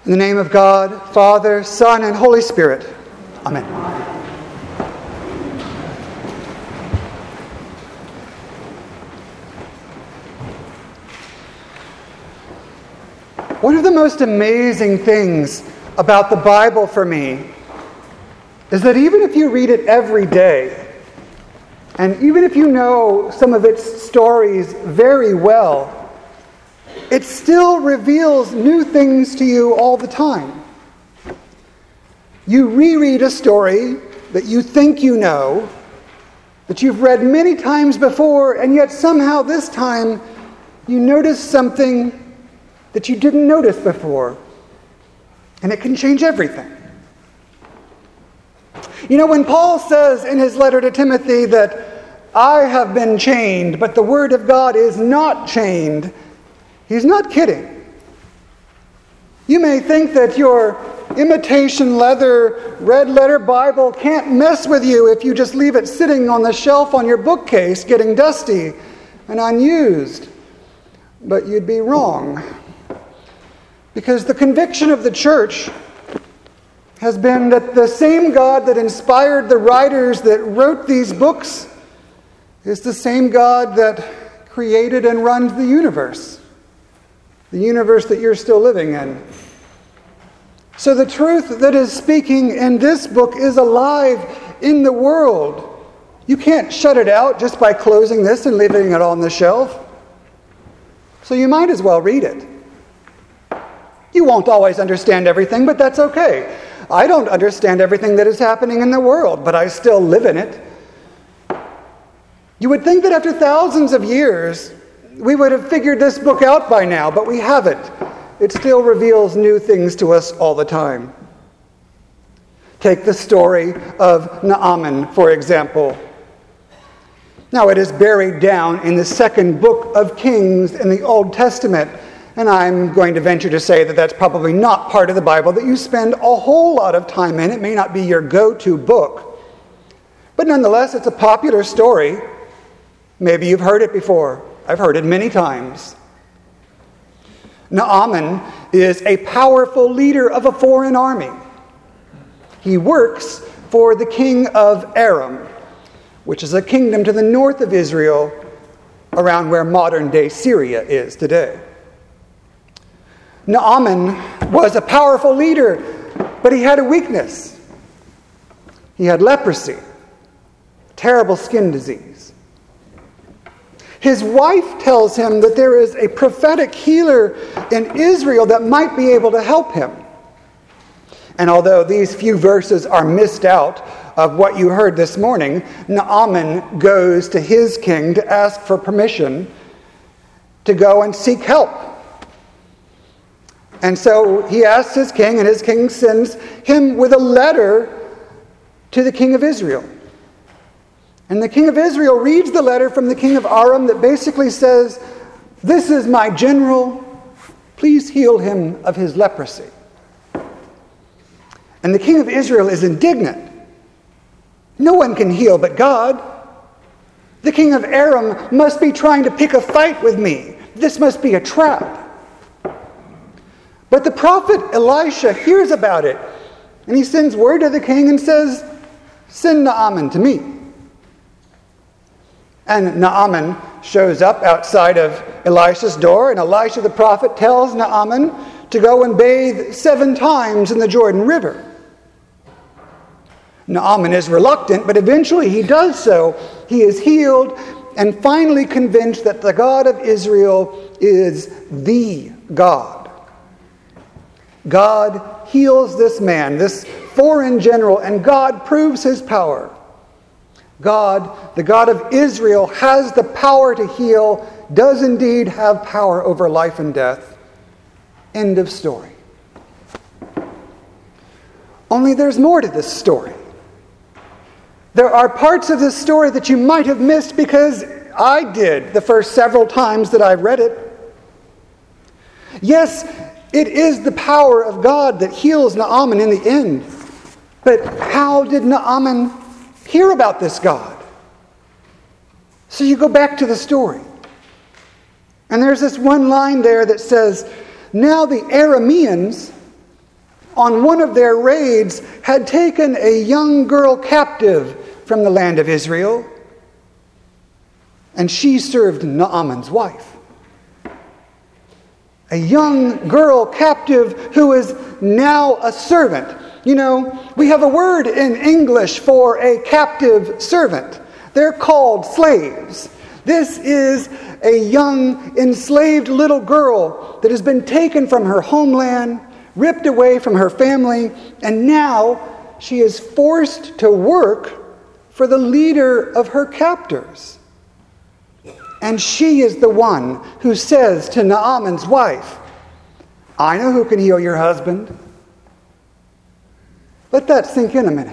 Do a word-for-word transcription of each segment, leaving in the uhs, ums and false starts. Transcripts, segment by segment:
In the name of God, Father, Son, and Holy Spirit. Amen. One of the most amazing things about the Bible for me is that even if you read it every day, and even if you know some of its stories very well, it still reveals new things to you all the time. You reread a story that you think you know, that you've read many times before, and yet somehow this time you notice something that you didn't notice before. And it can change everything. You know, when Paul says in his letter to Timothy that I have been chained, but the word of God is not chained, he's not kidding. You may think that your imitation leather, red letter Bible can't mess with you if you just leave it sitting on the shelf on your bookcase getting dusty and unused. But you'd be wrong. Because the conviction of the church has been that the same God that inspired the writers that wrote these books is the same God that created and runs the universe. The universe that you're still living in. So the truth that is speaking in this book is alive in the world. You can't shut it out just by closing this and leaving it on the shelf. So you might as well read it. You won't always understand everything, but that's okay. I don't understand everything that is happening in the world, but I still live in it. You would think that after thousands of years, we would have figured this book out by now, but we haven't. It still reveals new things to us all the time. Take the story of Naaman, for example. Now, it is buried down in the second book of Kings in the Old Testament. And I'm going to venture to say that that's probably not part of the Bible that you spend a whole lot of time in. It may not be your go-to book. But nonetheless, it's a popular story. Maybe you've heard it before. I've heard it many times. Naaman is a powerful leader of a foreign army. He works for the king of Aram, which is a kingdom to the north of Israel, around where modern-day Syria is today. Naaman was a powerful leader, but he had a weakness. He had leprosy, terrible skin disease. His wife tells him that there is a prophetic healer in Israel that might be able to help him. And although these few verses are missed out of what you heard this morning, Naaman goes to his king to ask for permission to go and seek help. And so he asks his king, and his king sends him with a letter to the king of Israel. And the king of Israel reads the letter from the king of Aram that basically says, "This is my general, please heal him of his leprosy." And the king of Israel is indignant. No one can heal but God. The king of Aram must be trying to pick a fight with me. This must be a trap. But the prophet Elisha hears about it, and he sends word to the king and says, "Send Naaman to me." And Naaman shows up outside of Elisha's door, and Elisha the prophet tells Naaman to go and bathe seven times in the Jordan River. Naaman is reluctant, but eventually he does so. He is healed and finally convinced that the God of Israel is the God. God heals this man, this foreign general, and God proves his power. God, the God of Israel, has the power to heal, does indeed have power over life and death. End of story. Only there's more to this story. There are parts of this story that you might have missed because I did the first several times that I read it. Yes, it is the power of God that heals Naaman in the end. But how did Naaman hear about this God? So you go back to the story. And there's this one line there that says, "Now the Arameans on one of their raids, had taken a young girl captive from the land of Israel, and she served Naaman's wife. A young girl captive who is now a servant. You know, we have a word in English for a captive servant. They're called slaves. This is a young, enslaved little girl that has been taken from her homeland, ripped away from her family, and now she is forced to work for the leader of her captors. And she is the one who says to Naaman's wife, "I know who can heal your husband." Let that sink in a minute.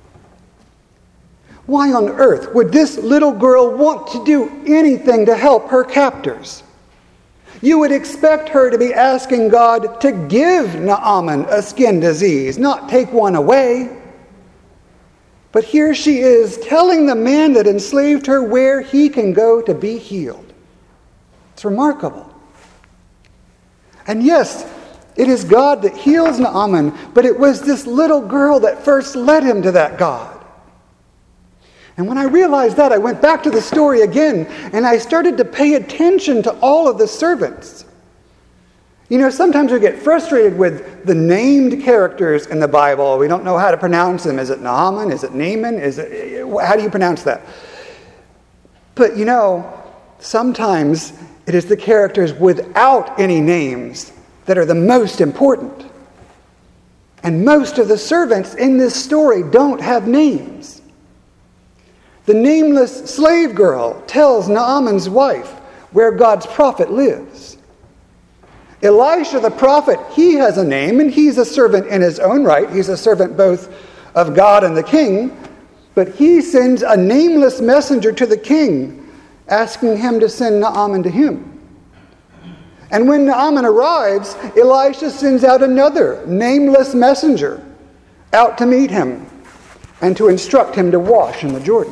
Why on earth would this little girl want to do anything to help her captors? You would expect her to be asking God to give Naaman a skin disease, not take one away. But here she is telling the man that enslaved her where he can go to be healed. It's remarkable. And yes, it is God that heals Naaman, but it was this little girl that first led him to that God. And when I realized that, I went back to the story again, and I started to pay attention to all of the servants. You know, sometimes we get frustrated with the named characters in the Bible. We don't know how to pronounce them. Is it Naaman? Is it Naaman? Is it, how do you pronounce that? But you know, sometimes it is the characters without any names that are the most important. And most of the servants in this story don't have names. The nameless slave girl tells Naaman's wife where God's prophet lives. Elisha the prophet, he has a name, and he's a servant in his own right. He's a servant both of God and the king. But he sends a nameless messenger to the king, asking him to send Naaman to him. And when Naaman arrives, Elisha sends out another nameless messenger out to meet him and to instruct him to wash in the Jordan.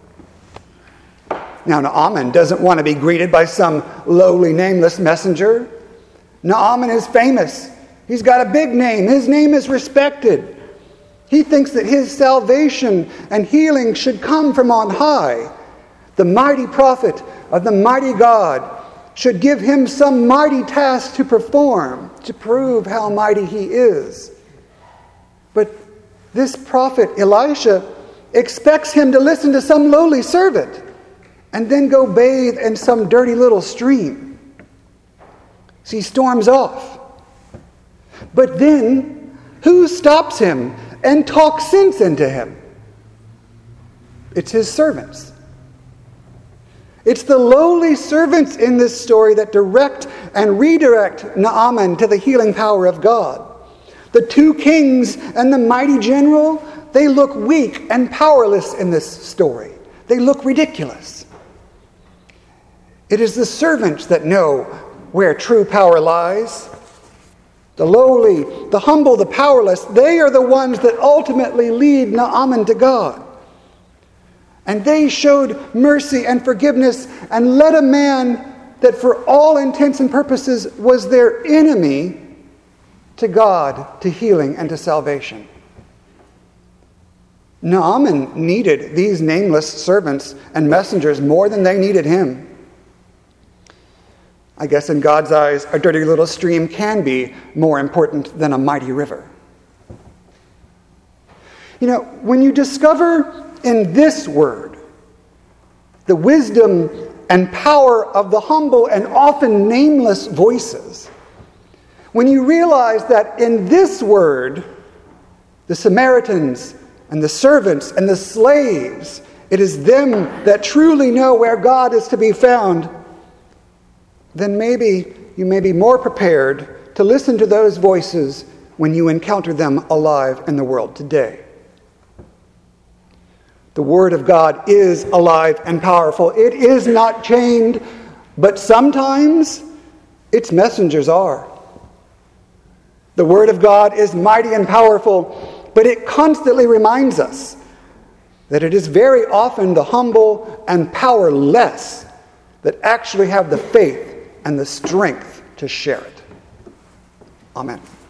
Now, Naaman doesn't want to be greeted by some lowly, nameless messenger. Naaman is famous. He's got a big name. His name is respected. He thinks that his salvation and healing should come from on high. The mighty prophet of the mighty God should give him some mighty task to perform to prove how mighty he is. But this prophet, Elisha, expects him to listen to some lowly servant and then go bathe in some dirty little stream. So he storms off. But then, who stops him and talks sense into him? It's his servants. It's the lowly servants in this story that direct and redirect Naaman to the healing power of God. The two kings and the mighty general, they look weak and powerless in this story. They look ridiculous. It is the servants that know where true power lies. The lowly, the humble, the powerless, they are the ones that ultimately lead Naaman to God. And they showed mercy and forgiveness and led a man that for all intents and purposes was their enemy to God, to healing and to salvation. Naaman needed these nameless servants and messengers more than they needed him. I guess in God's eyes, a dirty little stream can be more important than a mighty river. You know, when you discover in this word the wisdom and power of the humble and often nameless voices, when you realize that in this word, the Samaritans and the servants and the slaves, it is them that truly know where God is to be found, then maybe you may be more prepared to listen to those voices when you encounter them alive in the world today. The Word of God is alive and powerful. It is not chained, but sometimes its messengers are. The Word of God is mighty and powerful, but it constantly reminds us that it is very often the humble and powerless that actually have the faith and the strength to share it. Amen.